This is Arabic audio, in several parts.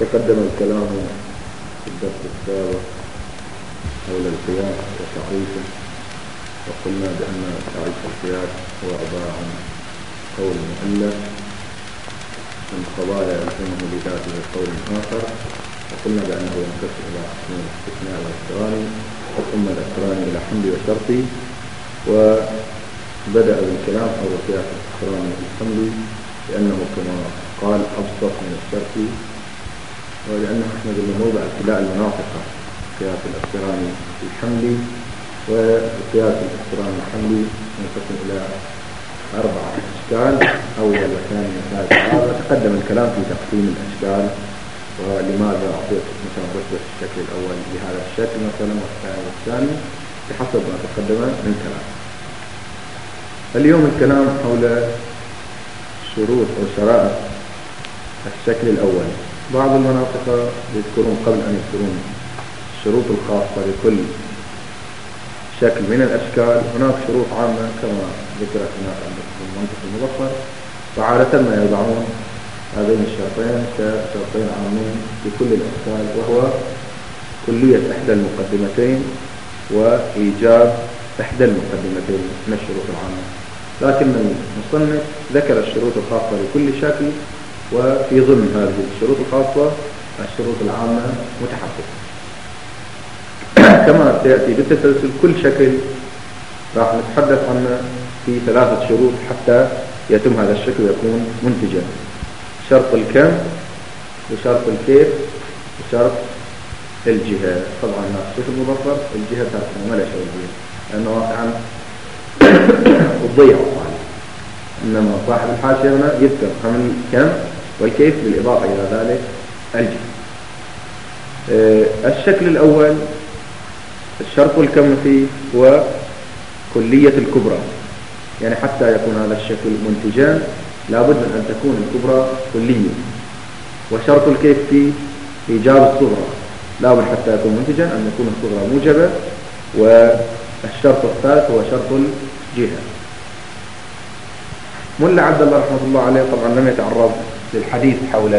تقدم الكلام في الدرس السابق حول القياس وتعريفه، وقلنا بأن تعريف القياس هو عبارة عن قول مؤلف من قضايا يلزمه بذاته قول آخر، وقلنا بأنه ينقسم إلى قسمين: استثناء واقتراني، وثم الاقتراني إلى حملي وشرطي. وبدأ بالكلام حول قياس الاقتراني الحملي لأنه كما قال أبسط من الشرطي، ولأنه احنا قلنا موضع ابتلاء المناطق قياس الاقتراني الحملي. وقياس الاقتراني الحملي ينقسم إلى 4 أشكال: أول وثاني وثالث ورابع. تقدم الكلام في تقسيم الأشكال ولماذا أعطيت مثلا رتبة الشكل الأول بهذا الشكل مثلا والثاني والثاني بحسب ما تقدم من كلام. اليوم الكلام حول شروط أو شرائط الشكل الأول. بعض المناطق يذكرون قبل أن يذكرون الشروط الخاصة بكل شكل من الأشكال هناك شروط عامة كما ذكرت هناك في المنطق المظفر، وعادة ما يضعون هذين الشرطين كشرطين عامين لكل الأشكال، وهو كلية إحدى المقدمتين وإيجاب إحدى المقدمتين من الشروط العامة. لكن المصنف ذكر الشروط الخاصة لكل شكل، وفي ضمن هذه الشروط الخاصة الشروط العامة متحققة. كما سيأتي بالتسلسل كل شكل راح نتحدث عنه في 3 شروط حتى يتم هذا الشكل ويكون منتجا: شرط الكم، وشرط الكيف، وشرط الجهة. طبعا الشيخ المظفر الجهة تاكنا ما لا شيء بها لأنه واقعا الضيع الصالح، إنما صاحب الحاشية هنا يذكر هم الكم والكيف بالإضافة إلى ذلك الجهة. الشكل الأول الشرط الكم فيه هو كلية الكبرى، يعني حتى يكون هذا الشكل منتجا لابد من أن تكون الكبرى كلية. وشرط الكيف فيه إيجاب الصغرى، لابد حتى يكون منتجا أن يكون الصغرى موجبة. والشرط الثالث هو شرط الجهة. ملا عبد الله رحمة الله عليه طبعا لم يتعرض للحديث حول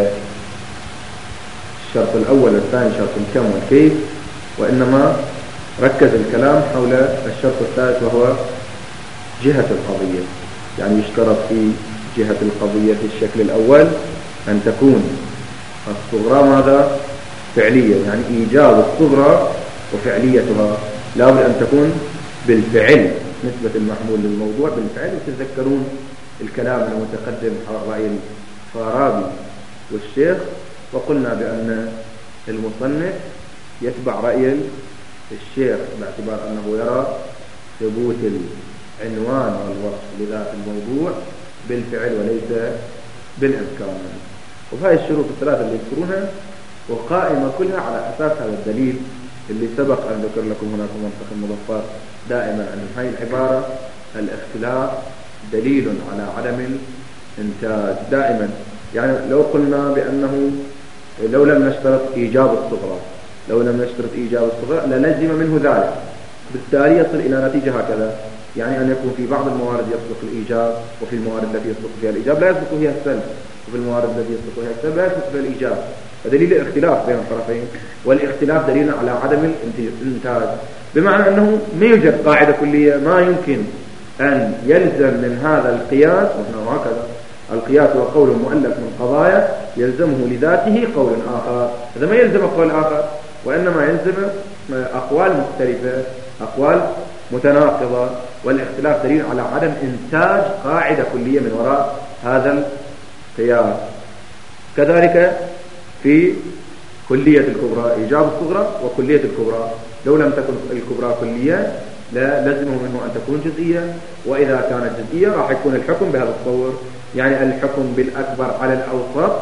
الشرط الأول والثاني شرط الكم والكيف، وإنما ركز الكلام حول الشرط الثالث وهو جهة القضية. يعني يشترط في جهة القضية في الشكل الأول أن تكون الصغرى ماذا؟ فعلية، يعني إيجاب الصغرى وفعليتها لابد أن تكون بالفعل، نسبة المحمول للموضوع بالفعل. وتتذكرون الكلام المتقدم حول رأي الفارابي والشيخ، وقلنا بأن المصنف يتبع رأي الشيخ باعتبار أنه يرى ثبوت العنوان والوصف لذات الموضوع بالفعل وليس بالإمكان. وهذه الشروط الثلاثة اللي يذكرونها وقائمة كلها على أساس هذا الدليل اللي سبق أن ذكر لكم هناك منطق المظفر دائما أن هذه العبارة الاختلاف دليل على عدم الإنتاج دائما. يعني لو قلنا بأنه لو لم نشترط إيجاب الصغرى، لو لم نشترط إيجاب الصغرى للزم منه ذلك، بالتالي يصل إلى نتيجة هكذا، يعني أن يكون في بعض الموارد يصدق الإيجاب، وفي الموارد التي يصدق فيها الإيجاب لا يصدق فيها السلب، وفي الموارد التي يصدق فيها السلب لا يصدق فيها الإيجاب. فدليل الاختلاف بين الطرفين، والاختلاف دليل على عدم الإنتاج، بمعنى أنه ما يوجد قاعدة كلية ما يمكن أن يلزم من هذا القياس. وهنا هكذا القياس هو قول مؤلف من قضايا يلزمه لذاته قول آخر، هذا ما يلزم قول آخر، وإنما يلزم أقوال مختلفة، أقوال متناقضة، والاختلاف دليل على عدم إنتاج قاعدة كلية من وراء هذا القياس. كذلك في كلية الكبرى إيجاب الصغرى وكلية الكبرى، لو لم تكن الكبرى كلية لا لازمه منه أن تكون جزئية، وإذا كانت جزئية راح يكون الحكم بهذا التصور، يعني الحكم بالأكبر على الأوسط،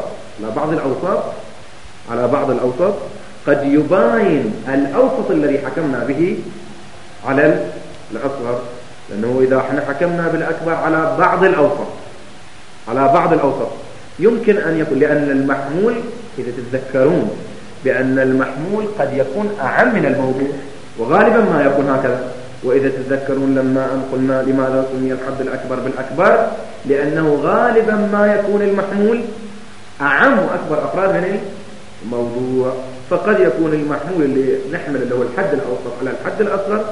على بعض الأوسط قد يباين الأوسط الذي حكمنا به على الأصغر، لأنه إذا احنا حكمنا بالأكبر على بعض الأوسط يمكن أن يكون، لأن المحمول إذا تتذكرون بأن المحمول قد يكون أعم من الموضوع، وغالبا ما يكون هكذا. وإذا تتذكرون لما أن قلنا لماذا سمي الحد الأكبر بالأكبر، لأنه غالبا ما يكون المحمول أعم وأكبر أفراد من موضوع. فقد يكون المحمول اللي نحمل اللي هو الحد الأوسط على الحد الأصغر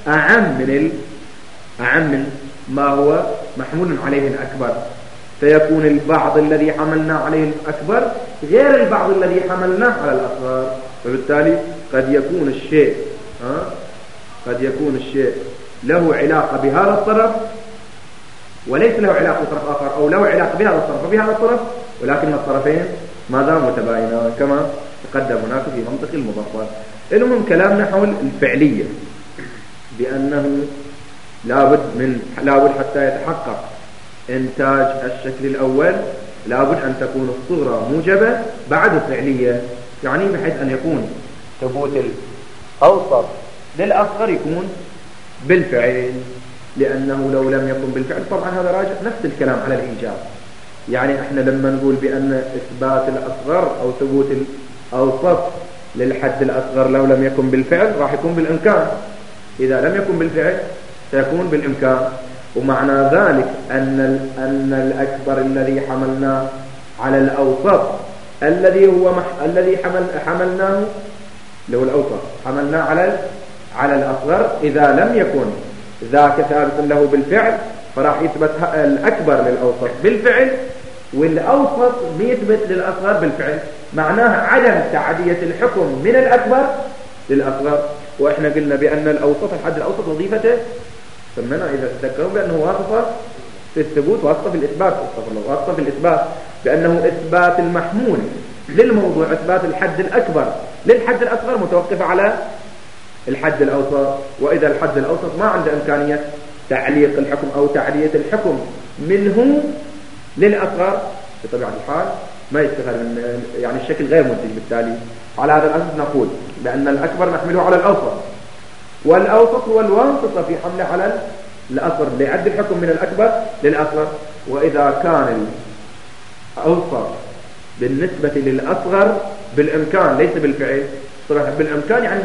أعم من ما هو محمول عليه الأكبر، فيكون البعض الذي حملنا عليه الأكبر غير البعض الذي حملناه على الأصغر. فبالتالي قد يكون الشيء له علاقة بهذا الطرف وليس له علاقة بطرف آخر، أو له علاقة بهذا الطرف وبهذا الطرف، ولكن الطرفين ماذا متباينان كما تقدم هناك في منطق المضافات. المهم كلامنا حول الفعلية، بأنه لابد حتى يتحقق إنتاج الشكل الأول لابد أن تكون الصغرى موجبة بعد الفعلية، يعني بحيث أن يكون ثبوت الأوسط للأصغر يكون بالفعل، لأنه لو لم يكن بالفعل طبعا هذا راجع نفس الكلام على الإيجاب. يعني احنا لما نقول بأن إثبات الأصغر أو ثبوت الأوسط للحد الأصغر لو لم يكن بالفعل راح يكون بالإمكان، إذا لم يكن بالفعل سيكون بالإمكان. ومعنى ذلك أن الأكبر الذي حملناه على الأوسط الذي حملناه اللي هو الأوسط حملناه على الأصغر، إذا لم يكن ذاك ثابت له بالفعل فراح يثبت الأكبر للأوسط بالفعل، والأوسط يثبت للأصغر بالفعل. معناه عدم تعدية الحكم من الأكبر للأصغر. وإحنا قلنا بأن الأوسط الحد الأوسط وظيفته سمينا إذا تذكرون بأنه واسطة في الثبوت واسطة في الإثبات، واسطة في الإثبات، بأنه إثبات المحمول للموضوع، إثبات الحد الأكبر للحد الأصغر متوقف على الحد الأوسط. وإذا الحد الأوسط ما عنده إمكانية تعليق الحكم أو تعدية الحكم منه للأصغر بطبيعة الحال ما يستغل من يعني الشكل غير منتج. بالتالي على هذا الأساس نقول بأن الأكبر نحمله على الأوسط، والأوسط هو الواسطة في حمله على الأصغر ليعد الحكم من الأكبر للأصغر. وإذا كان الأوسط بالنسبة للأصغر بالإمكان ليس بالفعل، صراحة بالإمكان يعني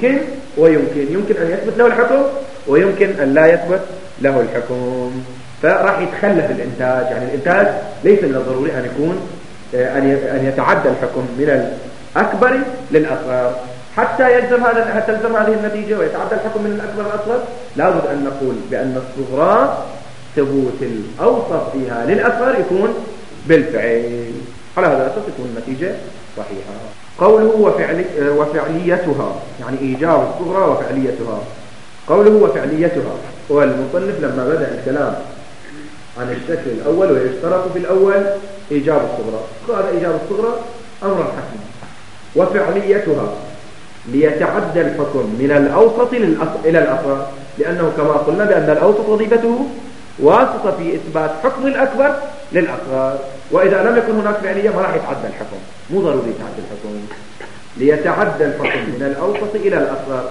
يمكن أن يثبت له الحكم ويمكن أن لا يثبت له الحكم، فراح يتخلف الإنتاج. يعني الإنتاج ليس من الضروري أن يكون أن يتعدى الحكم من الأكبر للأصغر حتى تلزم هذه النتيجة ويتعدى الحكم من الأكبر للأصغر. لابد أن نقول بأن الصغرى ثبوت الأوسط فيها للأصغر يكون بالفعل، على هذا الأساس تكون النتيجة صحيحة. قوله وفعليتها يعني إيجاب الصغرى وفعليتها. قوله وفعليتها، والمصنف لما بدأ الكلام عن الشكل الأول ويشترط في الأول إيجاب الصغرى، قال إيجاب الصغرى أمر حتمي، وفعليتها ليتعدى الحكم من الأوسط إلى الأصغر، لأنه كما قلنا بأن الأوسط وظيفته واسطة في إثبات حكم الأكبر للأصغر، وإذا لم يكن هناك فعلية ما راح يتعدى الحكم، مو ضروري يتعدى الحكم. ليتعدى الحكم من الأوسط إلى الأصغر،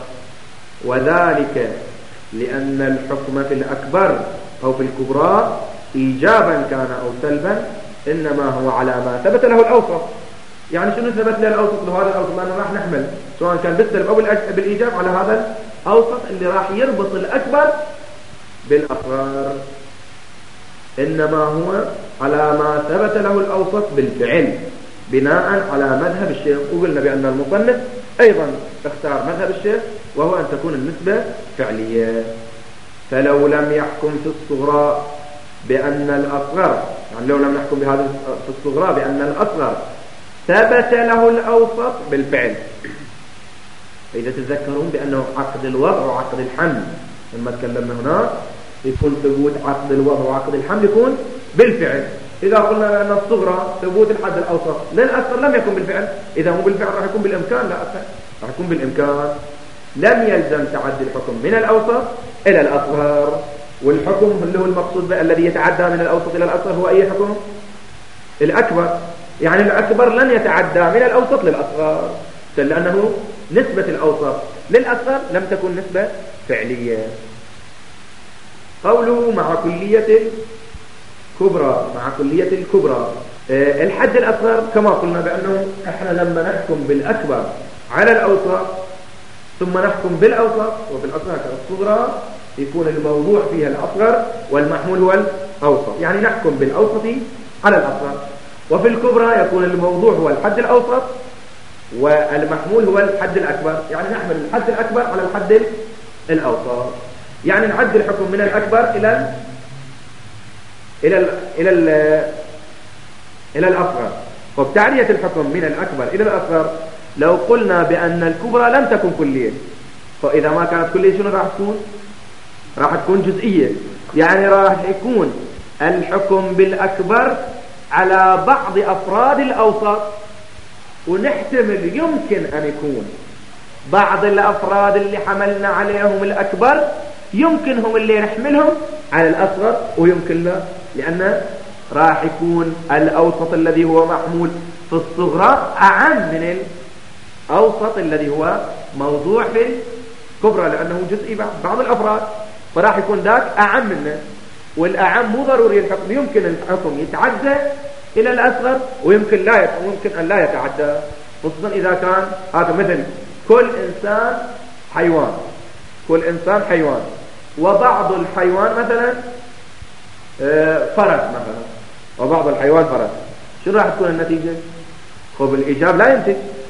وذلك لأن الحكم في الأكبر أو في الكبرى إيجابا كان أو سلبا إنما هو على ما ثبت له الأوسط. يعني شنو ثبت له الأوسط لهذا الأوسط؟ لأنه راح نحمل سواء كان بالسلب أو بالإيجاب على هذا الأوسط اللي راح يربط الأكبر بالأصغر، إنما هو على ما ثبت له الأوسط بالفعل بناء على مذهب الشيخ. وقلنا بأن المصنف أيضا اختار مذهب الشيخ وهو أن تكون النسبة فعلية. فلو لم يحكم في الصغرى بأن الأصغر، يعني لو لم نحكم بهذا في الصغرى بأن الأصغر ثبت له الأوسط بالفعل، إذا تتذكرون بأنه عقد الوضع وعقد الحمل لما تكلمنا هنا يكون ثبوت عقد الوضع وعقد الحمل يكون بالفعل. إذا قلنا أن الصغرى ثبوت الحد الأوسط للأصغر لم يكن بالفعل، إذا مو بالفعل راح يكون بالإمكان، لا راح يكون بالإمكان. لم يلزم تعدي الحكم من الأوسط إلى الأصغر، والحكم اللي هو المقصود الذي يتعدى من الأوسط إلى الأصغر هو أي حكم؟ الأكبر. يعني الأكبر لن يتعدى من الأوسط للأصغر، لأنه نسبة الأوسط للأصغر لم تكن نسبة فعلية. قوله مع كلية الكبرى، مع كلية الكبرى الحد الأصغر كما قلنا بأنه احنا لما نحكم بالأكبر على الأوسط ثم نحكم بالأوسط وبالأصغر كالصغرى يكون الموضوع فيها الأصغر والمحمول هو الأوسط، يعني نحكم بالأوسط على الأصغر. وفي الكبرى يكون الموضوع هو الحد الأوسط والمحمول هو الحد الأكبر، يعني نحمل الحد الأكبر على الحد الأوسط، يعني نعد الحكم من الأكبر إلى الأصغر. وبتعرية الحكم من الأكبر إلى الأصغر، لو قلنا بأن الكبرى لم تكن كلية، فإذا ما كانت كلية شنو راح تكون؟ راح تكون جزئية، يعني راح يكون الحكم بالأكبر على بعض أفراد الأوسط، ونحتمل يمكن أن يكون بعض الأفراد اللي حملنا عليهم الأكبر يمكن هم اللي نحملهم على الأصغر، ويمكن لا، لأن راح يكون الأوسط الذي هو محمول في الصغرى أعم من الأوسط الذي هو موضوع في الكبرى، لأنه جزئي بعض الأفراد، فراح يكون ذاك أعم منه. والأعم مو ضروري الحكم، يمكن الحكم يتعدى إلى الأصغر ويمكن أن لا يتعدى، خصوصا إذا كان هذا مثل كل إنسان حيوان، وبعض الحيوان مثلا فرس مثلا، وبعض الحيوان فرس، شو راح تكون النتيجة؟ خب الإيجاب لا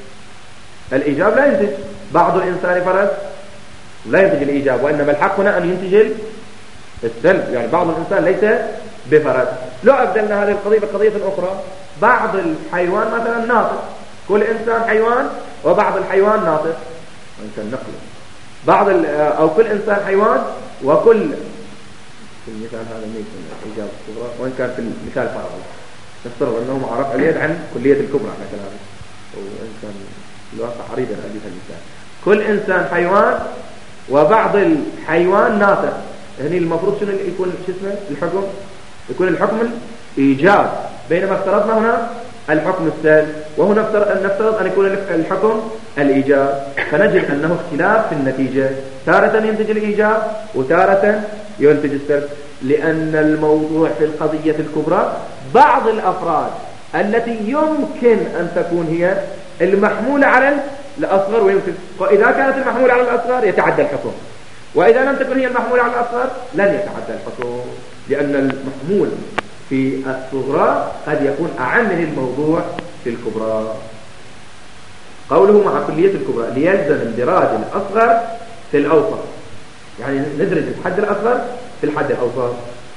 ينتج بعض الإنسان فرس لا ينتج الإيجاب، وإنما الحق هنا أن ينتج السلب، يعني بعض الإنسان ليس بفرس. لو أبدلنا هذه القضية بقضية أخرى، بعض الحيوان مثلا ناطق، كل إنسان حيوان وبعض الحيوان ناطق، وإنسان نقله أو كل إنسان حيوان وكل في المثال هذا ليس الإجابة الصغرى، وإن كان في المثال فرض نفترض أنه معرف اليد عن كلية الكبرى مثلا، وإن كان الواقع عريضا أليس المثال كل إنسان حيوان وبعض الحيوان ناطق، يعني المفروض شنو يكون الحكم؟ يكون الحكم الإيجاب، بينما افترضنا هنا الحكم السلب، وهنا نفترض أن يكون الحكم الإيجاب، فنجد أنه اختلاف في النتيجة، تارة ينتج الإيجاب وتارة ينتج السلب، لأن الموضوع في القضية الكبرى بعض الأفراد التي يمكن أن تكون هي المحمولة على الأصغر، ويمكن وإذا كانت المحمولة على الأصغر يتعدى الحكم، وإذا لم تكن هي المحمولة على الأصغر لن يتعدى الحكم، لأن المحمول في الصغرى قد يكون أعم من الموضوع في الكبرى. قوله مع كلية الكبرى ليلزم اندراج الأصغر في الأوسط، يعني ندرج الحد الأصغر في الحد الأوسط،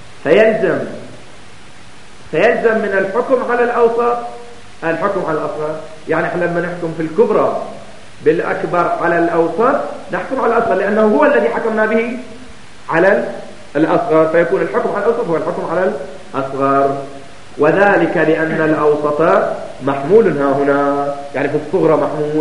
فيلزم من الحكم على الأوسط الحكم على الأصغر، يعني احنا لما نحكم في الكبرى بالأكبر على الأوسط نحكم على الأصغر، لأنه هو الذي حكمنا به على الأصغر، فيكون الحكم على الأوسط هو الحكم على الأصغر، وذلك لأن الأوسط محمول ها هنا، يعني في الصغرى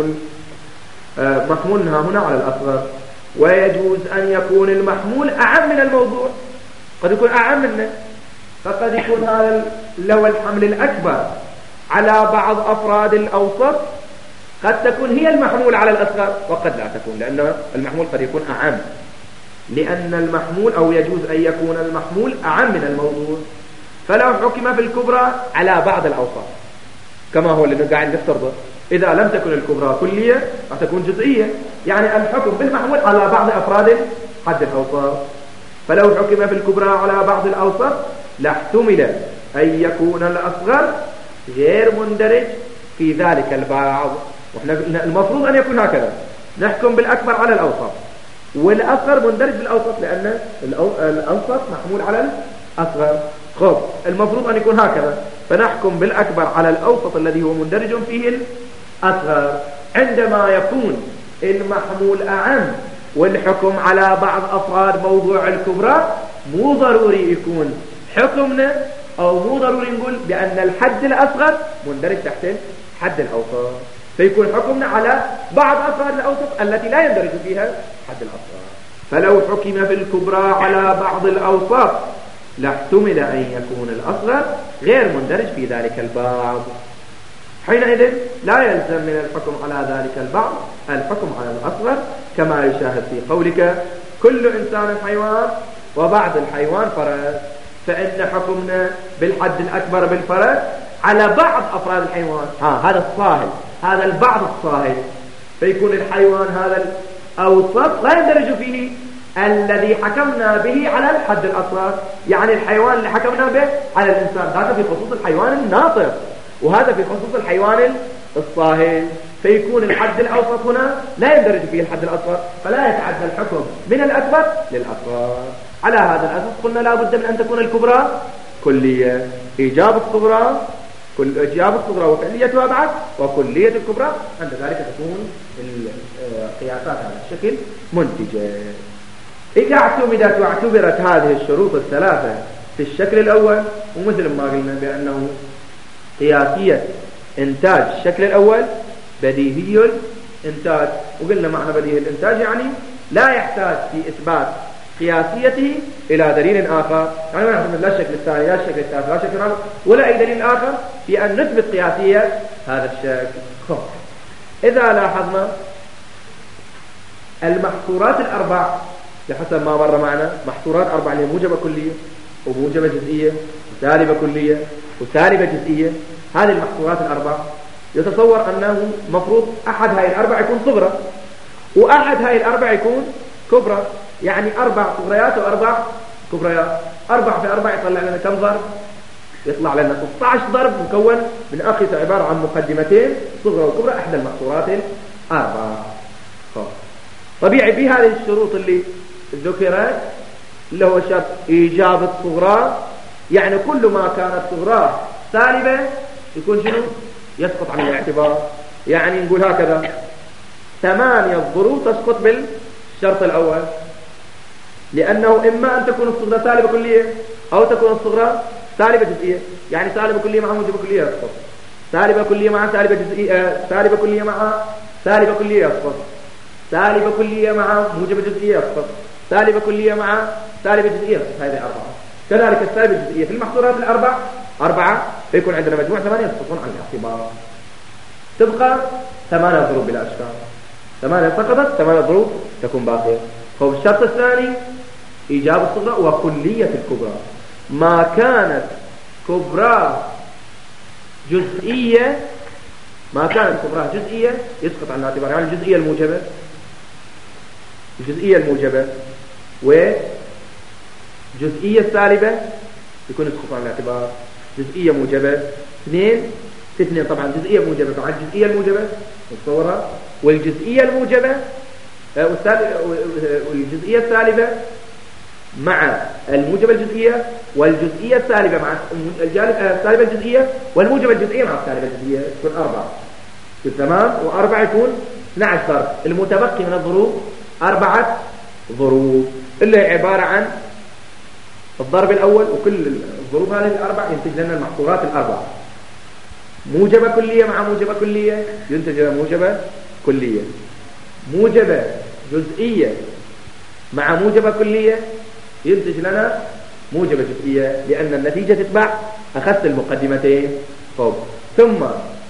محمول ها هنا على الأصغر، ويجوز أن يكون المحمول أعم من الموضوع، قد يكون أعم منه، فقد يكون هذا لو الحمل الأكبر على بعض أفراد الأوسط قد تكون هي المحمول على الأصغر، وقد لا تكون، لأن المحمول قد يكون أعم، لأن المحمول أو يجوز أن يكون المحمول أعم من الموضوع، فلو حكم في الكبرى على بعض الأوسط كما هو اللي قاعد نفترضه، إذا لم تكن الكبرى كلية راح تكون جزئية، يعني الحكم بالمحمول على بعض أفراد حد الأوسط، فلو حكم في الكبرى على بعض الأوسط لاحتمل أن يكون الأصغر غير مندرج في ذلك البعض، وإحنا المفروض أن يكون هكذا، نحكم بالأكبر على الأوسط والأصغر مندرج بالأوسط، لأن الأوسط محمول على الأصغر، خب المفروض أن يكون هكذا، فنحكم بالأكبر على الأوسط الذي هو مندرج فيه الأصغر. عندما يكون المحمول أعم والحكم على بعض أفراد موضوع الكبرى، مو ضروري يكون حكمنا أو مو ضروري نقول بأن الحد الأصغر مندرج تحت الحد الأوسط، فيكون حكمنا على بعض أفراد الأوسط التي لا يندرج فيها حد الأصغر، فلو حكم في الكبرى على بعض الأوسط لاحتمل أن يكون الأصغر غير مندرج في ذلك البعض، حينئذ لا يلزم من الحكم على ذلك البعض الحكم على الأصغر، كما يشاهد في قولك كل إنسان حيوان وبعض الحيوان فرس، فإن حكمنا بالحد الأكبر بالفرس على بعض أفراد الحيوان، هذا الصاهل، هذا البعض الصاهل، فيكون الحيوان هذا الأوسط لا يندرج فيه الذي حكمنا به على الحد الأصغر، يعني الحيوان اللي حكمنا به على الإنسان، هذا في خصوص الحيوان الناطق، وهذا في خصوص الحيوان الصاهل، فيكون الحد الأوسط هنا لا يندرج فيه الحد الأصغر، فلا يتعدى الحكم من الأكبر للأصغر. على هذا الأساس قلنا لا بد من أن تكون الكبرى كلية. إيجاب الصغرى وكليتها بعد، وكلية الكبرى، عند ذلك تكون القياسات على الشكل منتجة. إذا اعتمدت واعتبرت هذه الشروط الثلاثة في الشكل الأول، ومثل ما قلنا بأنه قياسية إنتاج الشكل الأول بديهي الإنتاج، وقلنا معنى بديهي الإنتاج يعني لا يحتاج في إثبات قياسيته إلى دليل آخر، يعني ما نعتمد لا الشكل الثاني لا الشكل الثالث لا الشكل الرابع ولا أي دليل آخر في أن نثبت قياسية هذا الشكل. إذا لاحظنا المحصورات الأربع بحسب ما مر معنا، محصورات أربع اللي هي موجبة كلية وموجبة جزئية وسالبة كلية وسالبة جزئية، هذه المحصورات الأربع يتصور أنه مفروض أحد هاي الأربع يكون صغرى وأحد هاي الأربع يكون كبرى، يعني 4 صغريات و4 كبريات. 4 في 4 يطلع لنا كم ضرب؟ يطلع لنا 16 ضرب مكون من أقيسة عبارة عن مقدمتين صغرى وكبرى إحدى المحصورات الأربع. طبيعي بهذه الشروط اللي ذكرت اللي هو شرط إيجاب الصغرى، يعني كل ما كانت صغرى سالبة يكون شنو؟ يسقط عن الاعتبار. يعني نقول هكذا 8 ضروب تسقط بالشرط الأول، لأنه إما أن تكون الصغرى سالبة كلية أو تكون الصغرى سالبة جزئية. يعني سالبة كلية مع موجبة كلية يسقط، سالبة كلية مع سالبة جزئية، سالبة كلية مع سالبة كلية يسقط، سالبة كلية مع موجبة جزئية يسقط، سالبة كلية مع سالبة جزئية يسقط. هذه 4. كذلك السالبة الجزئية في المحصورات الأربع 4 فيكون عندنا مجموع 8 يسقطون عن الاعتبار. تبقى 8 ضروب بلا أشكال، 8 سقطت 8 ضروب تكون باقية. الشرط الثاني إيجاب الصغرى وكلية الكبرى. ما كانت كبرى جزئية يسقط عن الاعتبار. يعني الجزئية الموجبة وجزئية السالبة يكون يسقط عن الاعتبار. جزئية موجبة 2 في 2 طبعا جزئية موجبة، طبعا الجزئية الموجبة نتصورها، والجزئية الموجبة والجزئية السالبة مع الموجبة الجزئية، والجزئية السالبة مع السالبة الجزئية، والموجبة الجزئية مع السالبة الجزئية تكون 4. تمام. و4 يكون 12 ضرب. المتبقي من الضروب 4 ضروب اللي عبارة عن الضرب الأول، وكل الضروب هذه الأربع ينتج لنا المحصورات الأربع. موجبة كلية مع موجبة كلية ينتج لنا موجبة كلية، موجبة جزئية مع موجبة كلية ينتج لنا موجبة جزئية، لأن النتيجة تتبع أخذت المقدمتين فوق. ثم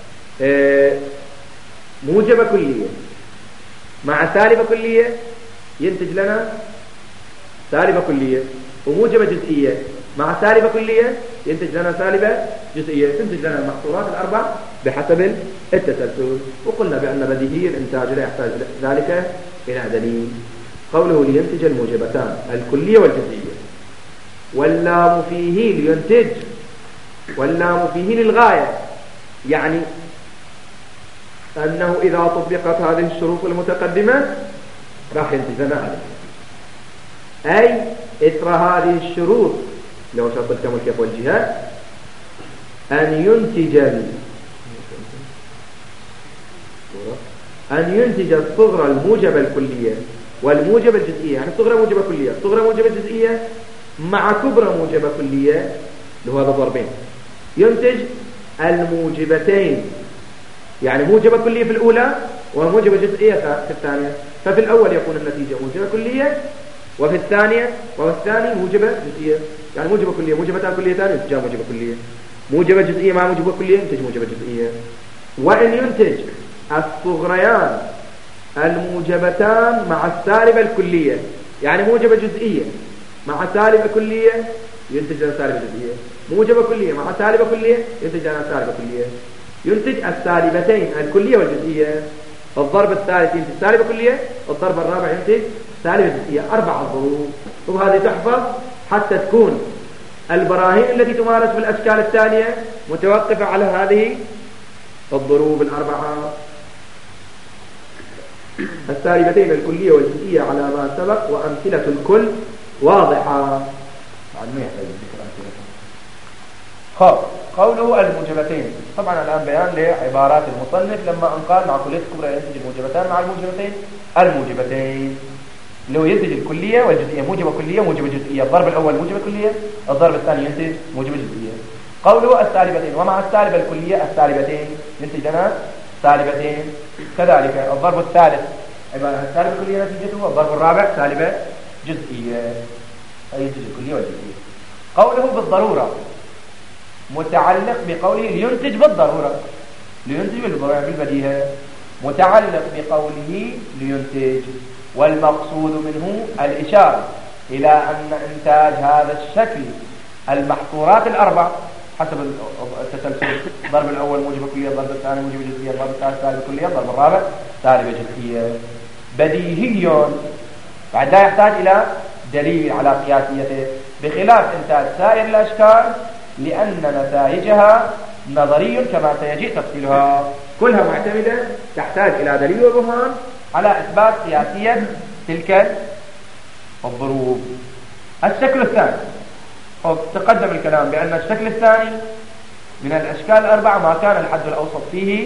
موجبة كلية مع سالبة كلية ينتج لنا سالبة كلية، وموجبة جزئية مع سالبة كلية ينتج لنا سالبة جزئية، تنتج لنا المحصورات الأربع بحسب التسلسل. وقلنا بأن بديهي الإنتاج لا يحتاج ذلك إلى دليل. قوله لينتج الموجبتان الكلية والجزئية، واللام فيه لينتج، واللام فيه للغاية، يعني أنه إذا طبقت هذه الشروط المتقدمة راح ينتج لنا هذا، أي إثر هذه الشروط لو شرط الكم والكيف والجهات أن ينتج الصغرى الموجبة الكلية والموجبة الجزئية. يعني الصغرى موجبة كلية، الصغرى موجبة جزئية مع كبرى موجبة كلية اللي هو هذا ضربين، ينتج الموجبتين، يعني موجبة كلية في الأولى وموجبة جزئية في الثانية. ففي الأول يكون النتيجة موجبة كلية، وفي الثاني موجبة جزئية، يعني موجبة كلية موجبتان كليتان ينتج موجبة كلية، موجبة جزئية مع موجبة كلية ينتج موجبة جزئية. وإن ينتج الصغريان الموجبتان مع السالبة الكلية، يعني موجبة جزئية مع سالبة كلية ينتج لنا سالبة جزئية، موجبة كلية مع سالبة كلية ينتج لنا سالبة كلية. ينتج السالبتين الكلية والجزئية. الضرب الثالث ينتج سالبة كلية، الضرب الرابع ينتج سالبة جزئية. 4 ضروب. وهذه تحفظ حتى تكون البراهين التي تمارس بالأشكال الثانية متوقفة على هذه الضروب الأربعة. السالبتين الكلية والجزئية على ما سبق، وأمثلة الكل واضحة. بعد ما يحتاج ذكر أمثلة. قوله الموجبتين، طبعا الآن بيان لعبارات المصنف لما أن قال مع كلية الكبرى ينتج الموجبتان مع الموجبتين الموجبتين، لو ينتج الكلية والجزئية، موجبة كلية موجبة جزئية. الضرب الأول موجبة كلية، الضرب الثاني ينتج موجبة جزئية. قوله السالبتين، ومع السالبة الكلية السالبتين ينتج لنا سالبتين. كذلك الضرب الثالث عبارة السالبة الكلية نتيجته، والضرب الرابع سالبة جزئية، أي ينتج الكلية والجزئية. قوله بالضرورة متعلق بقوله لينتج بالضرورة، لينتج بالبديهة، متعلق بقوله لينتج، والمقصود منه الإشارة إلى أن إنتاج هذا الشكل المحصورات الأربع حسب التسلسل، الضرب الأول موجب كلية، الضرب الثاني موجب جزئية، الضرب الثالث سالب كلية، الضرب الرابع سالب جزئية، بديهي بعد لا يحتاج إلى دليل على قياسيته، بخلاف إنتاج سائر الأشكال لأن نتائجها نظري كما سيجي تفصيلها، كلها معتمدة تحتاج إلى دليل وبرهان على إثبات قياسية تلك الضروب. الشكل الثاني، تقدم الكلام بأن الشكل الثاني من الأشكال الأربعة ما كان الحد الأوسط فيه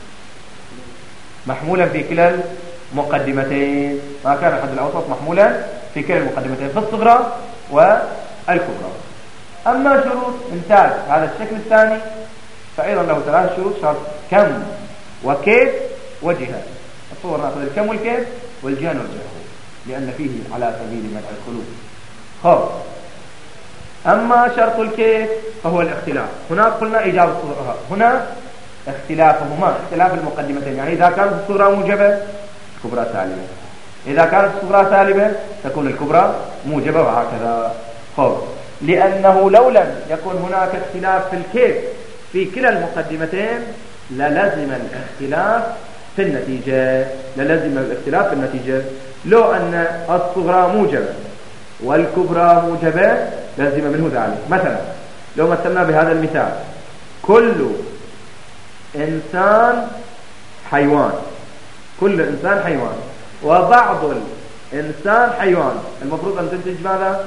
محمولا في كلا المقدمتين، ما كان الحد الأوسط محمولا في كلا المقدمتين في الصغرى والكبرى. أما شروط إنتاج هذا الشكل الثاني فأيضا له ثلاث شروط، شرط كم وكيف وجهة. الصور نأخذ الكم والكيف والجهة نرجعه لأن فيه على سبيل منع الخلوف. أما شرط الكيف فهو الاختلاف. هناك قلنا إيجاب الصغرى، هنا اختلافهما اختلاف المقدمتين، يعني إذا كانت الصغرى موجبة الكبرى سالبة، إذا كانت الصغرى سالبة تكون الكبرى موجبة، وهكذا. لأنه لو لم يكن هناك اختلاف في الكيف في كلا المقدمتين للزم الاختلاف في النتيجة، للزم الاختلاف في النتيجة. لو أن الصغرى موجبة والكبرى موجبة لازم منه ذلك. مثلا لو مثلنا بهذا المثال كل إنسان حيوان، كل إنسان حيوان، وبعض الإنسان حيوان، المفروض أن تنتج ماذا؟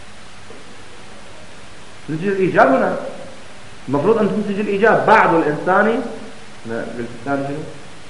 تنتج الإيجاب. هنا المفروض أن تنتج الإيجاب. بعض الإنسان، لا بالثاني شنو؟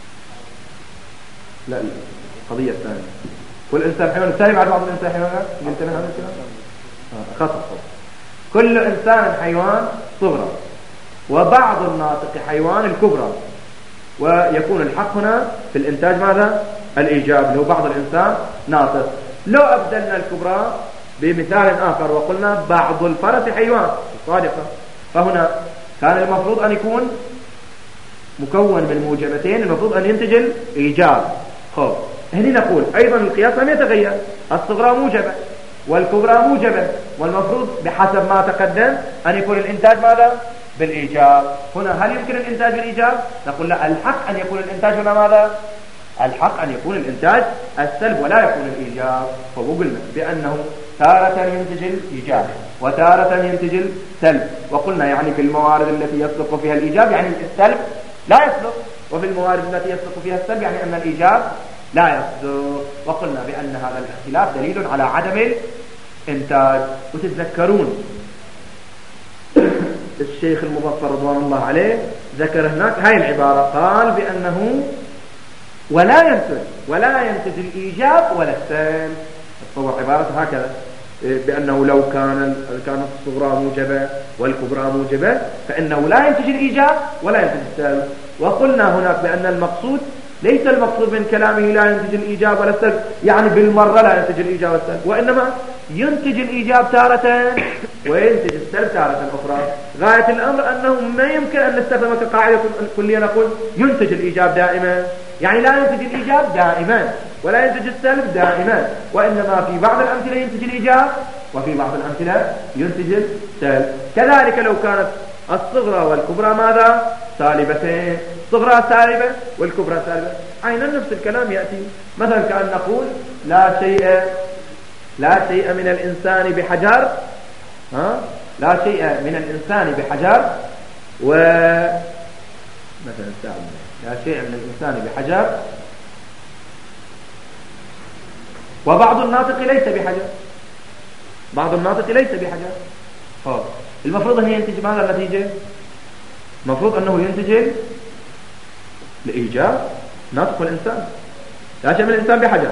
لا القضية الثانية كل إنسان حيوان الثاني بعد بعض الإنسان حيوان. قلت لنا هذا الكلام خطأ. كل إنسان حيوان صغرى، وبعض الناطق حيوان الكبرى، ويكون الحق هنا في الإنتاج ماذا؟ الإيجاب، اللي هو بعض الإنسان ناطق. لو أبدلنا الكبرى بمثال آخر وقلنا بعض الفرس حيوان صادقة، فهنا كان المفروض أن يكون مكون من موجبتين، المفروض أن ينتج الإيجاب. هنا نقول أيضا القياس لم يتغير، الصغرى موجبة والكبرى موجبة، والمفروض بحسب ما تقدم أن يكون الإنتاج ماذا؟ بالإيجاب. هنا هل يمكن الإنتاج بالإيجاب؟ نقول لا، الحق أن يكون الإنتاج هنا ماذا؟ الحق أن يكون الإنتاج السلب ولا يكون الإيجاب. فقلنا بأنه تارة ينتج الإيجاب وتارة ينتج السلب، وقلنا يعني في الموارد التي يصدق فيها الإيجاب يعني السلب لا يصدق، وفي الموارد التي يصدق فيها السلب يعني أن الإيجاب لا يصدق. وقلنا بأن هذا الاختلاف دليل على عدم الإنتاج. وتتذكرون الشيخ المظفر رضوان الله عليه ذكر هناك هاي العبارة، قال بأنه ولا ينتج الإيجاب ولا السلب. تصور عبارة هكذا، بأنه لو كانت الصغرى موجبة والكبرى موجبة فإنه لا ينتج الإيجاب ولا ينتج السلب. وقلنا هناك بأن المقصود ليس المقصود من كلامه لا ينتج الإيجاب ولا السلب يعني بالمرة لا ينتج الإيجاب والسلب، وإنما ينتج الإيجاب تارة وينتج السلب تارة أخرى. غاية الأمر أنه ما يمكن أن نستخدم كقاعدة كلية نقول ينتج الإيجاب دائما، يعني لا ينتج الإيجاب دائما ولا ينتج السلب دائما، وإنما في بعض الأمثلة ينتج الإيجاب وفي بعض الأمثلة ينتج السلب. كذلك لو كانت الصغرى والكبرى ماذا؟ سالبتين، الصغرى سالبة والكبرى سالبة، عينا نفس الكلام يأتي. مثلا كأن نقول لا شيء من الإنسان بحجر، لا شيء من الإنسان بحجر، مثلا لا شيء من الإنسان بحجر وبعض الناطق ليس بحجر، بعض الناطق ليس بحجر. المفروض أن ينتج ماذا النتيجة؟ المفروض أنه ينتج الإيجاب ناطق الإنسان، لا شيء من الإنسان بحجر.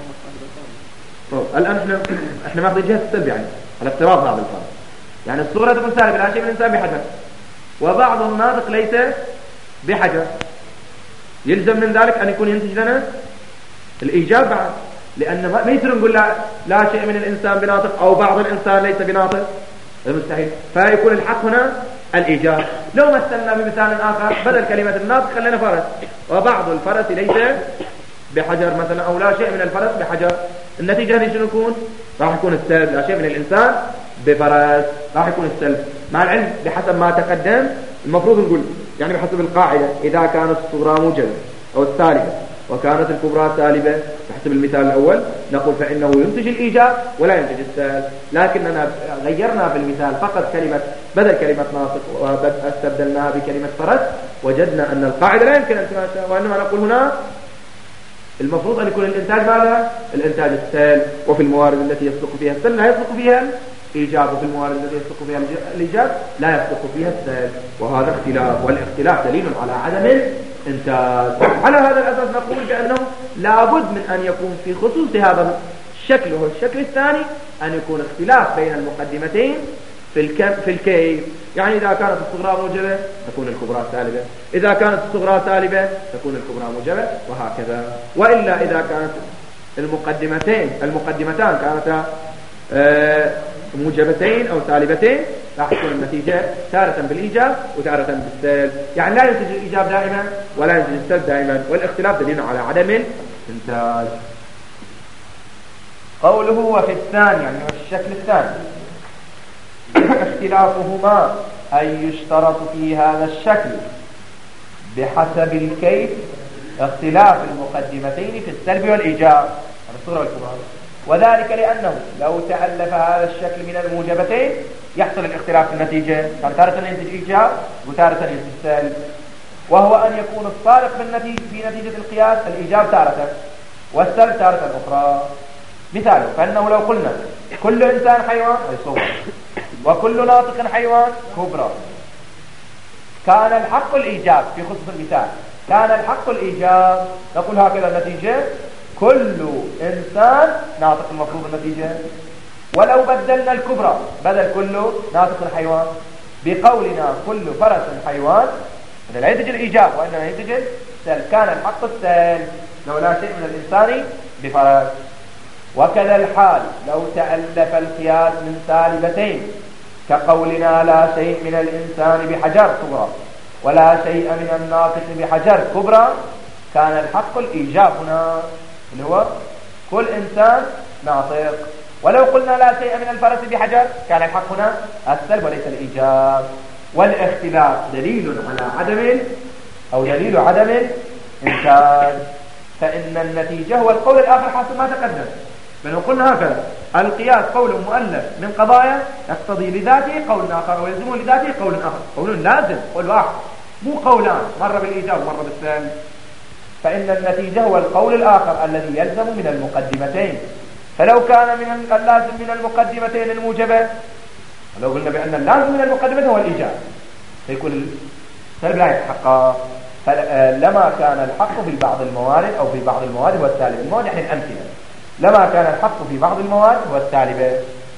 الآن احنا ماخذ الجهة السلبية يعني على افتراض هذا الفرض، يعني الصورة تكون سالبة، لا شيء من الإنسان بحجر، وبعض الناطق ليس بحجر، يلزم من ذلك أن يكون ينتج لنا الإيجاب بعد، لأن ما يصير نقول لا شيء من الإنسان بناطق أو بعض الإنسان ليس بناطق، مستحيل. فيكون الحق هنا الإيجاب. لو مثلنا بمثال آخر، بدل كلمة الناطق خلينا فرس، وبعض الفرس ليس بحجر مثلا، أو لا شيء من الفرس بحجر، النتيجة هذه شنو يكون؟ راح يكون السلب، لا شيء من الإنسان بفرس، راح يكون السلب. مع العلم بحسب ما تقدم المفروض نقول يعني بحسب القاعدة إذا كانت الصغرى موجبة أو السالبة وكانت الكبرى سالبة بحسب المثال الأول، نقول فإنه ينتج الإيجاب ولا ينتج السلب. لكننا غيرنا في المثال فقط كلمة، بدل كلمة ناطق واستبدلناها بكلمة فرس، وجدنا أن القاعدة لا يمكن أن تناسب، وإنما نقول هنا المفروض أن يكون الإنتاج ماذا؟ الإنتاج السلب، وفي الموارد التي يصدق فيها السلب لا يصدق فيها الإيجاب، وفي الموارد التي يصدق فيها الإيجاب لا يصدق فيها السلب، وهذا اختلاف، والاختلاف دليل على عدم الإنتاج. على هذا الأساس نقول بأنه لابد من أن يكون في خصوص هذا الشكل وهو الشكل الثاني أن يكون اختلاف بين المقدمتين في الكيف. يعني إذا كانت الصغرى موجبة تكون الكبرى سالبة، إذا كانت الصغرى سالبة تكون الكبرى موجبة، وهكذا. وإلا إذا كانت المقدمتان كانتا موجبتين أو سالبتين راح تكون النتيجة تارة بالإيجاب وتارة بالسلب، يعني لا ينتج الإيجاب دائما ولا ينتج السلب دائما، والاختلاف دليل على عدم الإنتاج. قوله وفي الثاني يعني والشكل الثاني اختلافهما أي يشترط في هذا الشكل بحسب الكيف اختلاف المقدمتين في السلب والإيجاب، الصورة والكبرى، وذلك لأنه لو تألف هذا الشكل من الموجبتين يحصل الاختلاف في النتيجة، تارة ينتج إيجاب وتارة ينتج سلب، وهو أن يكون الصادق في نتيجة القياس الإيجاب تارة والسلب تارة أخرى. مثاله فإنه لو قلنا كل إنسان حيوان أي صورة وكل ناطق حيوان كبرى، كان الحق الإيجاب في خصوص المثال، كان الحق الإيجاب، نقول هكذا النتيجة كل إنسان ناطق المفروض النتيجة. ولو بدلنا الكبرى بدل كل ناطق حيوان بقولنا كل فرس حيوان، هذا لا ينتج الإيجاب وإنما ينتج السلب، كان الحق السلب لو لا شيء من الإنسان بفرس. وكذا الحال لو تألف القياس من سالبتين كقولنا لا شيء من الإنسان بحجر كبرى ولا شيء من الناطق بحجر كبرى، كان الحق الإيجاب هنا اللي هو كل إنسان ناطق. ولو قلنا لا شيء من الفرس بحجر كان الحق هنا السلب وليس الإيجاب. والاختلاف دليل على عدم أو دليل عدم الإنتاج، فإن النتيجة هو القول الآخر حسب ما تقدم. فلو قلنا هكذا القياس قول مؤلف من قضايا يقتضي لذاته قول آخر ويلزمه لذاته قول آخر، قول لازم قول واحد مو قولان مرة بالإيجاب ومرة بالسلب، فإن النتيجة هو القول الآخر الذي يلزم من المقدمتين. فلو كان من اللازم من المقدمتين الموجبة، لو قلنا بأن اللازم من المقدمتين هو الإيجاب فيكون السلب لا يتحقق، لما كان الحق في بعض الموارد أو في بعض الموارد هو السالب. المواد يعني الأمثلة، لما كان الحق في بعض المواد هو السالبة،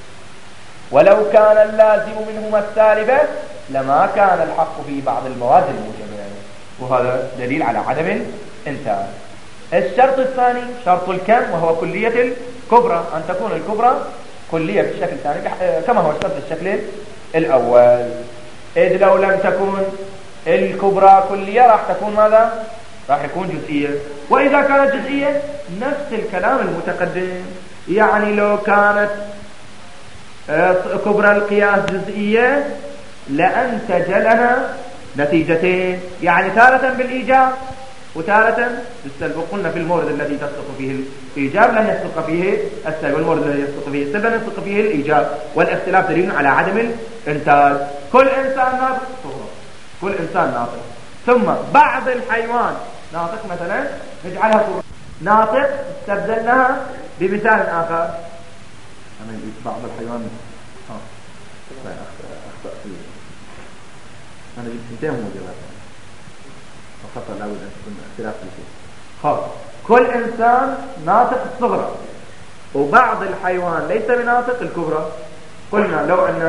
ولو كان اللازم منهما السالبة لما كان الحق في بعض المواد الموجبة، وهذا دليل على عدم الإنتاج. الشرط الثاني شرط الكم، وهو كلية الكبرى، أن تكون الكبرى كلية في الشكل الثاني كما هو شرط الشكل الأول، إذ لو لم تكن الكبرى كلية راح تكون ماذا؟ راح يكون جزئية. وإذا كانت جزئية نفس الكلام المتقدم، يعني لو كانت كبرى القياس جزئية لأنتج لنا نتيجتين، يعني تارة بالإيجاب وتارة بالسلب. وقلنا في المورد الذي تصدق فيه الإيجاب لن يصدق فيه السلب، والمورد الذي يصدق فيه السلب لن يصدق فيه الإيجاب، والاختلاف دليل على عدم الإنتاج. كل إنسان ناطق صغرى، كل إنسان ناطق، ثم بعض الحيوان ناطق مثلا نجعلها صغرى، ناطق استبدلناها بمثال آخر أنا بعض الحيوان أخطأ فيه أنا جبت اثنتين موجبات وخطأ لا بد أن تكون اختلاف في شيء. خلاص كل إنسان ناطق الصغرى وبعض الحيوان ليس بناطق الكبرى. قلنا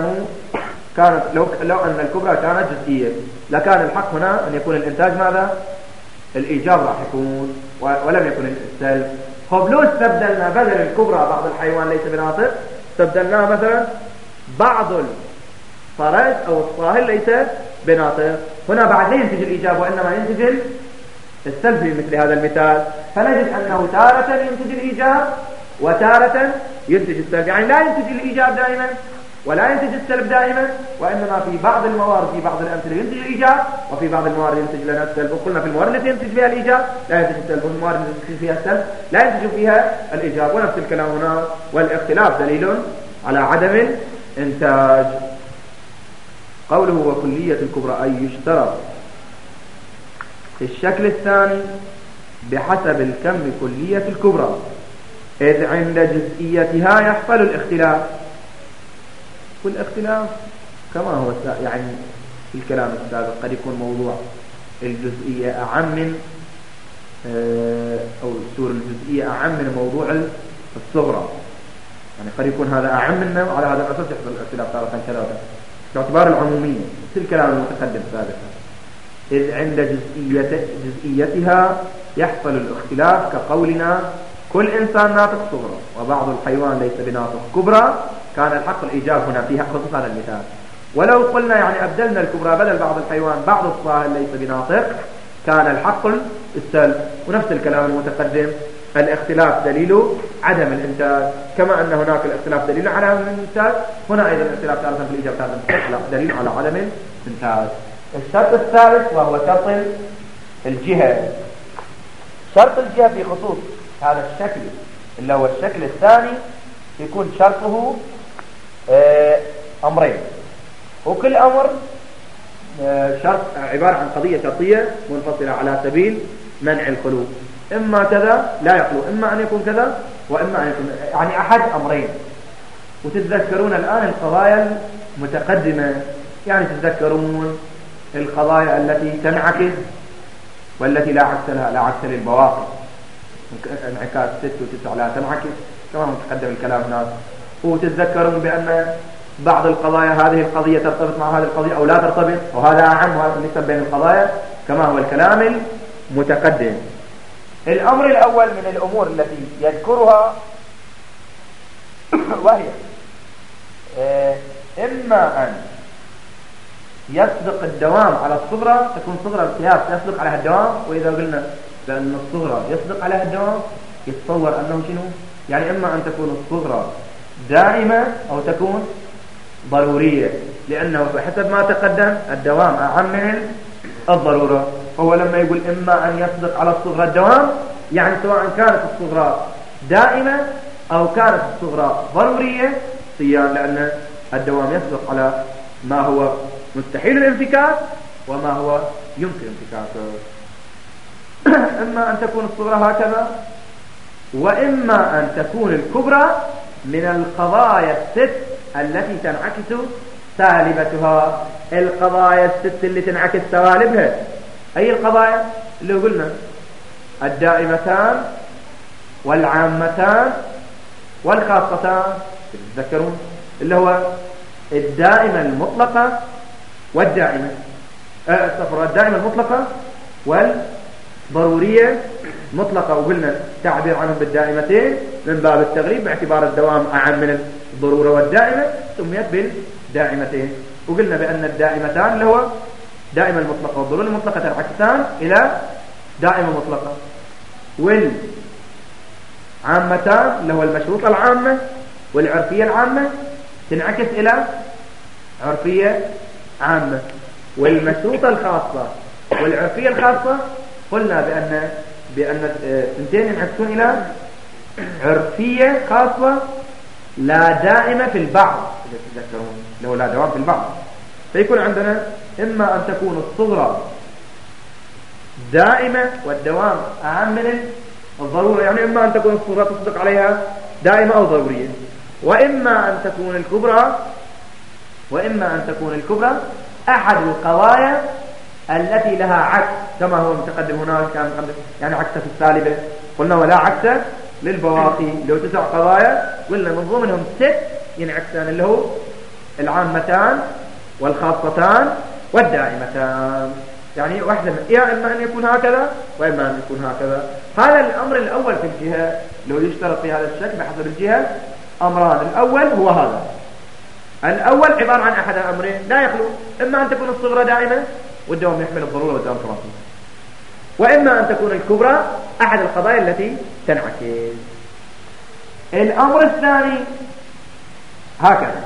لو أن الكبرى كانت جزئية لكان الحق هنا أن يكون الإنتاج ماذا؟ الإيجاب راح يكون ولم يكن السلب. خب لو استبدلنا بدل الكبرى بعض الحيوان ليس بناطق استبدلناه مثلا بعض الفرج أو الصاهل ليس بناطق، هنا بعد لا ينتج الإيجاب وإنما ينتج السلب في مثل هذا المثال. فنجد أنه تارة ينتج الإيجاب وتارة ينتج السلب، يعني لا ينتج الإيجاب دائما ولا ينتج السلب دائما، وإنما في بعض الموارد في بعض الأمثلة ينتج الإيجاب وفي بعض الموارد ينتج لنا السلب. وقلنا في الموارد التي ينتج فيها الإيجاب لا ينتج السلب، والموارد التي ينتج فيها السلب لا ينتج فيها الإيجاب، ونفس الكلام هنا. والاختلاف دليل على عدم الإنتاج. قوله وكلية الكبرى أي يشترط الشكل الثاني بحسب الكم كلية الكبرى، إذ عند جزئيتها يحصل الاختلاف. والاختلاف كما هو يعني في الكلام السابق قد يكون موضوع الجزئية أعم من أو السور الجزئية أعم من موضوع الصغرى، يعني قد يكون هذا أعم منه وعلى هذا الأساس يحصل الاختلاف تارة كذا باعتبار العمومية في الكلام المتقدم سابقا. إذ عند جزئيتها يحصل الاختلاف كقولنا كل إنسان ناطق صغرى وبعض الحيوان ليس بناطق كبرى، كان الحق الإيجاب هنا فيها خصوص هذا المثال. ولو قلنا يعني أبدلنا الكبرى بدل بعض الحيوان بعض الصاهل ليس بناطق كان الحق السلب. ونفس الكلام المتقدم الاختلاف دليل عدم الإنتاج، كما أن هناك الاختلاف دليل على عدم الإنتاج، هنا أيضا الاختلاف تارة في الإيجاب تارة دليل على عدم الإنتاج. الشرط الثالث وهو شرط الجهة. شرط الجهة في خصوص هذا الشكل اللي هو الشكل الثاني يكون شرطه أمرين، وكل أمر شرط عبارة عن قضية شرطية منفصلة على سبيل منع الخلو، إما كذا لا يخلو، إما أن يكون كذا وإما أن يكون يعني أحد أمرين. وتتذكرون الآن القضايا المتقدمة، يعني تتذكرون القضايا التي تنعكس والتي لا عكس لها، لا عكس للبواقي، انعكاس 6 و9 لا تنعكس كما متقدم الكلام هناك. وتتذكرون بأن بعض القضايا هذه القضية ترتبط مع هذه القضية أو لا ترتبط، وهذا أعم النسب بين القضايا كما هو الكلام المتقدم. الأمر الأول من الأمور التي يذكرها وهي إما أن يسبق الدوام على الصغرى، تكون صغرى القياس يسبق عليها الدوام. وإذا قلنا بأن الصغرى يسبق عليها الدوام يتصور أنه شنو؟ يعني إما أن تكون الصغرى دائمة أو تكون ضرورية، لأنه بحسب ما تقدم الدوام أعم من الضرورة. هو لما يقول إما أن يسبق على الصغرى الدوام يعني سواء كانت الصغرى دائمة أو كانت الصغرى ضرورية صيام، لأن الدوام يسبق على ما هو مستحيل الانفكاك وما هو يمكن انفكاكه. إما أن تكون الصغرى هكذا، وإما أن تكون الكبرى من القضايا 6 التي تنعكس سالبتها. القضايا 6 اللي تنعكس سوالبها أي القضايا اللي قلنا الدائمتان والعامتان والخاصتان، تذكرون اللي هو الدائمة المطلقة والدائمة الدائمة المطلقة والضرورية مطلقة، وقلنا تعبير عنهم بالدائمتين من باب التغليب باعتبار الدوام أعم من الضرورة والدائمة سميت بالدائمتين. وقلنا بأن الدائمتان اللي هو دائمة المطلقة والضرورة المطلقة تنعكسان إلى دائمة مطلقة، والعامتان اللي هو المشروطة العامة والعرفية العامة تنعكس إلى عرفية عامة، والمشروطة الخاصة والعرفية الخاصة قلنا بأن اثنتين ينعكسون إلى عرفية خاصة لا دائمة في البعض، تذكرون لو لا دوام في البعض. فيكون عندنا إما أن تكون الصغرى دائمة والدوام أعم من الضرورة، يعني إما أن تكون الصغرى تصدق عليها دائمة أو ضرورية. وإما أن تكون الكبرى أحد القضايا التي لها عكس، كما هو متقدم هناك يعني عكس في السالبة. قلنا ولا عكس للبواقي، لو 9 قضايا قلنا من ضمنهم 6 ينعكسان، اللي هو العامتان والخاصتان والدائمتان. يعني واحدة يا إما أن يكون هكذا وإما أن يكون هكذا. هذا الأمر الأول في الجهة، لو يشترط في هذا الشكل بحسب الجهة أمران. الأول هو هذا، الأول عبارة عن أحد أمرين لا يخلو، إما أن تكون الصغرى دائمة والدوام يحمل الضرورة والدوام تراكم، وإما أن تكون الكبرى أحد القضايا التي تنعكس. الأمر الثاني هكذا،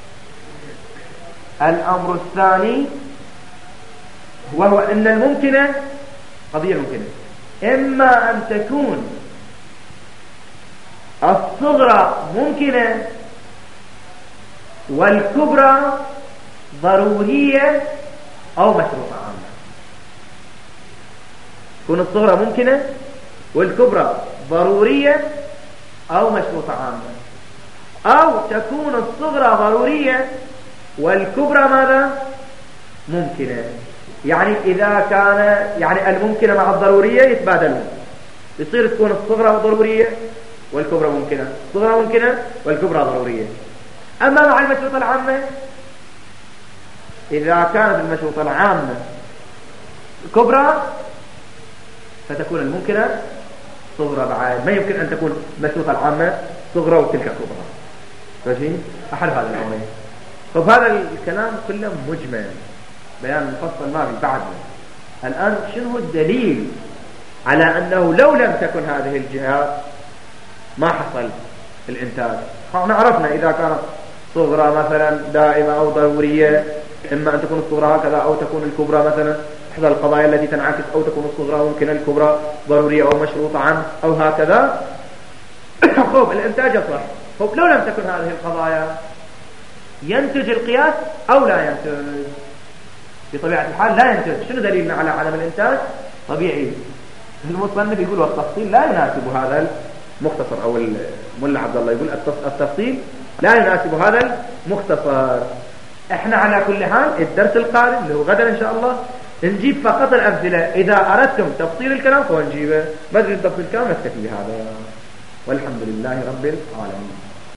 الأمر الثاني وهو أن الممكنة، قضية الممكنة، إما أن تكون الصغرى ممكنة والكبرى ضرورية أو مشروطة عامة. تكون الصغرى ممكنة والكبرى ضرورية أو مشروطة عامة، أو تكون الصغرى ضرورية والكبرى ماذا؟ ممكنة. يعني إذا كان يعني الممكنة مع الضرورية يتبادلون، يصير تكون الصغرى ضرورية والكبرى ممكنة، الصغرى ممكنة والكبرى ضرورية. أما مع المشروطة العامة، إذا كانت المشروطة العامة كبرى فتكون الممكنة صغرى بعد، ما يمكن أن تكون المشروطة العامة صغرى وتلك كبرى. ماشي؟ أحد هذا الأمرين. طب هذا الكلام كله مجمل، بيان مفصل ما في بعد. الآن شنو الدليل على أنه لو لم تكن هذه الجهات ما حصل الإنتاج؟ احنا عرفنا إذا كانت صغرى مثلا دائمة أو ضرورية، إما أن تكون الصغرى هكذا أو تكون الكبرى مثلا إحدى القضايا التي تنعكس، أو تكون الصغرى ممكن الكبرى ضرورية أو مشروطة عنه أو هكذا. خب الإنتاج يصح. خب لو لم تكن هذه القضايا ينتج القياس أو لا ينتج؟ بطبيعة الحال لا ينتج. شنو دليلنا على عدم الإنتاج؟ طبيعي المصنف يقول والتفصيل لا يناسب هذا المختصر، أو الملا عبد الله يقول التفصيل لا يناسب هذا المختصر. احنا على كل حال الدرس القادم اللي هو غدا إن شاء الله نجيب فقط الأمثلة. إذا أردتم تفصيل الكلام فنجيبه، ما تريد تفصيل الكلام نكتفي بهذا. والحمد لله رب العالمين.